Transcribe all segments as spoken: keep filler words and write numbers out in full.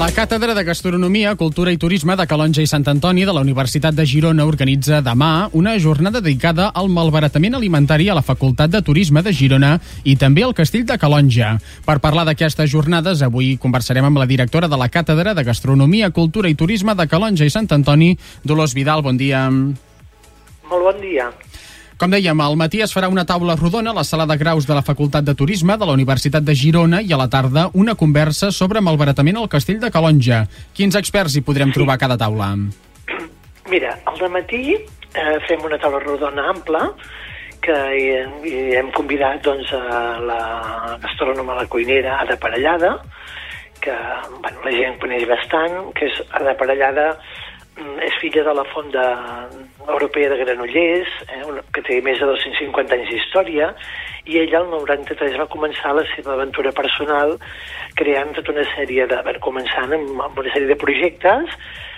La Càtedra de Gastronomia, Cultura i Turisme de Calonge i Sant Antoni de la Universitat de Girona organitza demà una jornada dedicada al malbaratament alimentari a la Facultat de Turisme de Girona i també al Castell de Calonge. Per parlar d'aquestes jornades, avui conversarem amb la directora de la Càtedra de Gastronomia, Cultura i Turisme de Calonge i Sant Antoni, Dolors Vidal. Bon dia. Molt bon dia. Com dèiem, al matí es farà una taula rodona a la sala de graus de la Facultat de Turisme de la Universitat de Girona i a la tarda una conversa sobre malbaratament al Castell de Calonge. Quins experts hi podrem trobar a cada taula? Mira, al dematí eh, fem una taula rodona ampla que hi, hi hem convidat doncs, a la gastrònoma, la cuinera Ada Parellada, que bueno, la gent coneix bastant, que és Ada Parellada, és filla de la Font de, Europea de Granollers, eh, que té més de dos-cents cinquanta anys d'història, i ella el noranta-tres va començar la seva aventura personal creant tota una sèrie de... Bueno, començant amb, amb una sèrie de projectes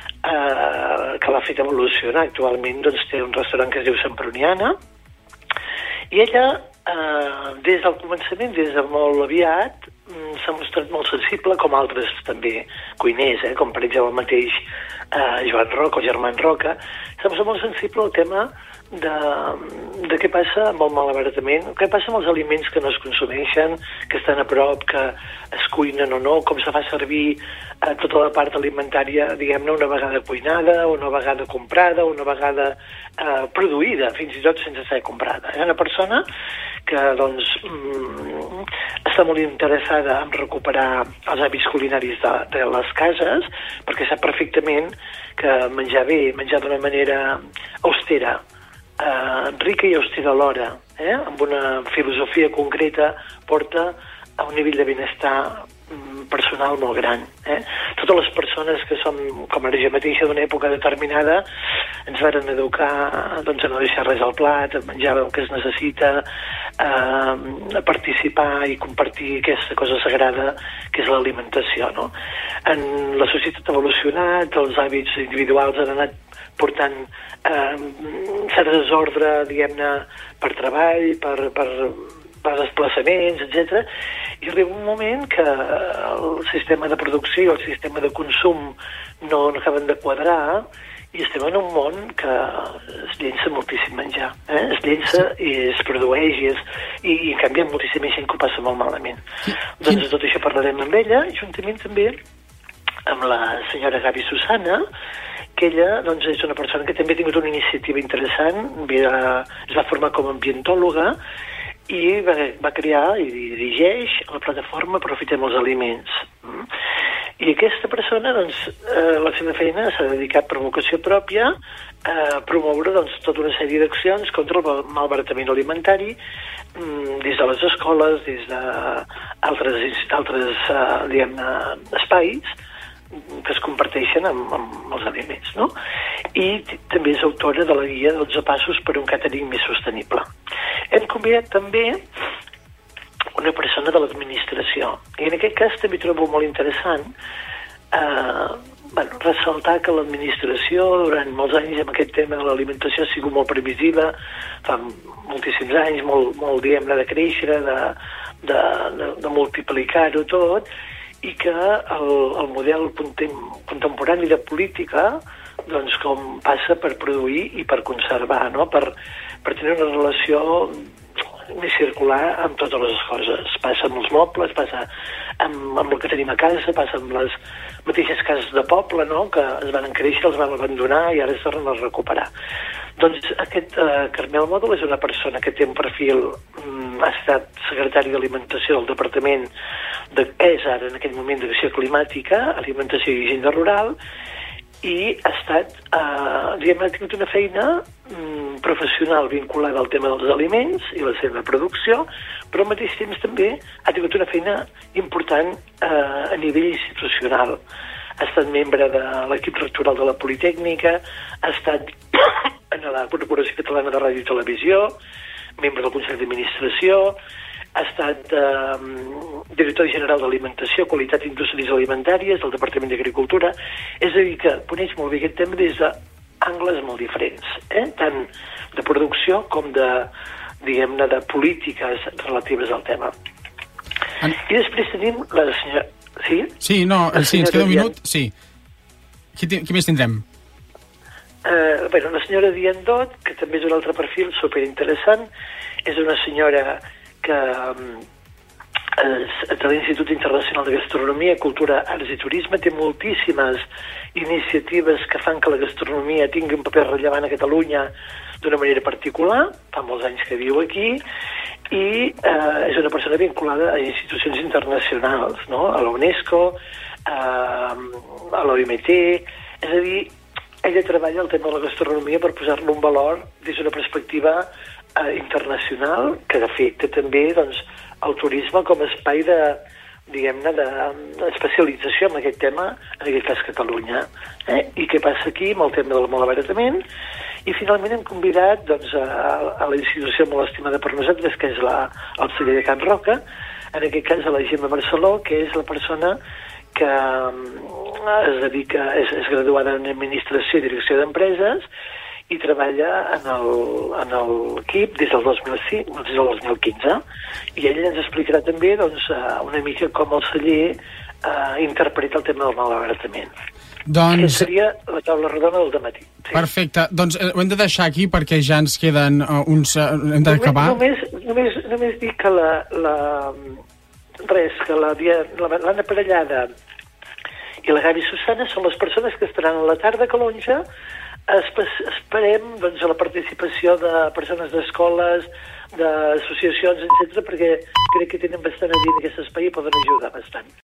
eh, que l'ha fet evolucionar. Actualment doncs, té un restaurant que es diu Semproniana, i ella, eh, des del començament, des de molt aviat, s'ha mostrat molt sensible, com altres també cuiners, eh, com per exemple el mateix eh, Joan Roca o Germán Roca, s'ha mostrat molt sensible al tema de, de què passa amb el malbaratament, què passa amb els aliments que no es consumeixen, que estan a prop, que es cuinen o no, com se fa servir eh, tota la part alimentària, diguem-ne, una vegada cuinada, una vegada comprada, una vegada eh, produïda, fins i tot sense ser comprada. És una persona que doncs, mm, està molt interessada en recuperar els hàbits culinaris de, de les cases, perquè sap perfectament que menjar bé, menjar d'una manera austera, eh, rica i austera alhora, eh, amb una filosofia concreta, porta a un nivell de benestar mm, personal molt gran. Eh? Totes les persones que som, com ara jo mateixa, d'una època determinada, ens varen educar doncs, a no deixar res al plat, a menjar el que es necessita, eh, a participar i compartir aquesta cosa sagrada que és l'alimentació. No? En la societat ha evolucionat, els hàbits individuals han anat portant eh, cert desordre, diguem-ne, per treball, per, per, per desplaçaments, etcètera. I arriba un moment que el sistema de producció i el sistema de consum no, no acaben de quadrar, i estem en un món que es llença moltíssim menjar. Eh? Es llença i es produeix i, es, i, i en canvi hi ha moltíssima gent que ho passa molt malament. Sí. Doncs de tot això parlarem amb ella, juntament també amb la senyora Gavi Susana, que ella doncs, és una persona que també ha tingut una iniciativa interessant, es va formar com a ambientòloga i va, va crear i dirigeix la plataforma Aprofitem els Aliments. I aquesta persona, doncs, eh, la seva feina s'ha dedicat per vocació pròpia a promoure doncs, tota una sèrie d'accions contra el malbaratament alimentari des de les escoles, des d'altres altres, eh, diguem-ne, espais que es comparteixen amb, amb els aliments, no? I també és autora de la guia dotze passos per un càtering més sostenible. Hem convidat també una persona de l'administració, i en aquest cas també trobo molt interessant eh, bueno, ressaltar que l'administració durant molts anys amb aquest tema de l'alimentació ha sigut molt previsiva, fa moltíssims anys, molt, molt diguem-ne, de créixer, de, de, de, de multiplicar-ho tot, i que el, el model contemporani de política, doncs com passa per produir i per conservar, no? per, per tenir una relació més circular amb totes les coses. Passa amb els mobles, passa amb, amb el que tenim a casa, passa amb les mateixes cases de poble, no? Que es van créixer, els van abandonar i ara es tornen a recuperar. Doncs aquest eh, Carmel Mòdol és una persona que té un perfil, mm, ha estat secretari d'Alimentació del Departament, de, és ara en aquell moment d'Acció Climàtica, Alimentació i Hisenda Rural, i ha estat, eh, diguem, ha tingut una feina mm, professional vinculada al tema dels aliments i la seva producció, però al mateix temps també ha tingut una feina important eh, a nivell institucional. Ha estat membre de l'equip rectoral de la Politècnica, ha estat en la Corporació Catalana de Ràdio i Televisió, membre del Consell d'Administració, ha estat eh, director general d'Alimentació, Qualitat i Indústries Alimentàries del Departament d'Agricultura. És a dir, que coneix molt bé aquest tema des d'angles molt diferents, eh? Tant de producció com de, diguem-ne, de polítiques relatives al tema. I després tenim la senyora, Sí? Sí, no, La sí, ens senyora queda un Dian- minut. Sí. Qui, ti- qui més tindrem? Eh, bueno, la senyora Diandot, que també és un altre perfil superinteressant, és una senyora que mm, és de l'Institut Internacional de Gastronomia, Cultura, Arts i Turisme, té moltíssimes iniciatives que fan que la gastronomia tingui un paper rellevant a Catalunya d'una manera particular, fa molts anys que viu aquí, i eh, és una persona vinculada a institucions internacionals, no? A la UNESCO, eh, a l'O M T, és a dir, ella treballa el tema de la gastronomia per posar-lo en valor des d'una perspectiva eh, internacional, que de fet té també doncs, el turisme com a espai de, diguem-ne, d'especialització en aquest tema, en aquest cas Catalunya. Eh? I què passa aquí amb el tema del malbaratament? I finalment hem convidat doncs, a, a la institució molt estimada per nosaltres, que és la, el celler de Can Roca, en aquest cas a la Gemma Barceló, que és la persona que es dedica, és, és graduada en Administració i Direcció d'Empreses i treballa en el, en l'equip des del dos mil cinc, des del dos mil quinze. I ell ens explicarà també doncs, una mica com el celler eh, interpreta el tema del malbaratament. Doncs... Que seria la taula rodona del dematí. Sí. Perfecte. Doncs eh, ho hem de deixar aquí perquè ja ens queden uh, uns... Uh, hem d'acabar. Només, només, només dic que la... la res, que la, l'Anna Parellada i la Gavi Susana són les persones que estaran a la tarda a Calonja. Esperem doncs, la participació de persones d'escoles, d'associacions, etcètera, perquè crec que tenen bastant a dir en aquest espai i poden ajudar bastant.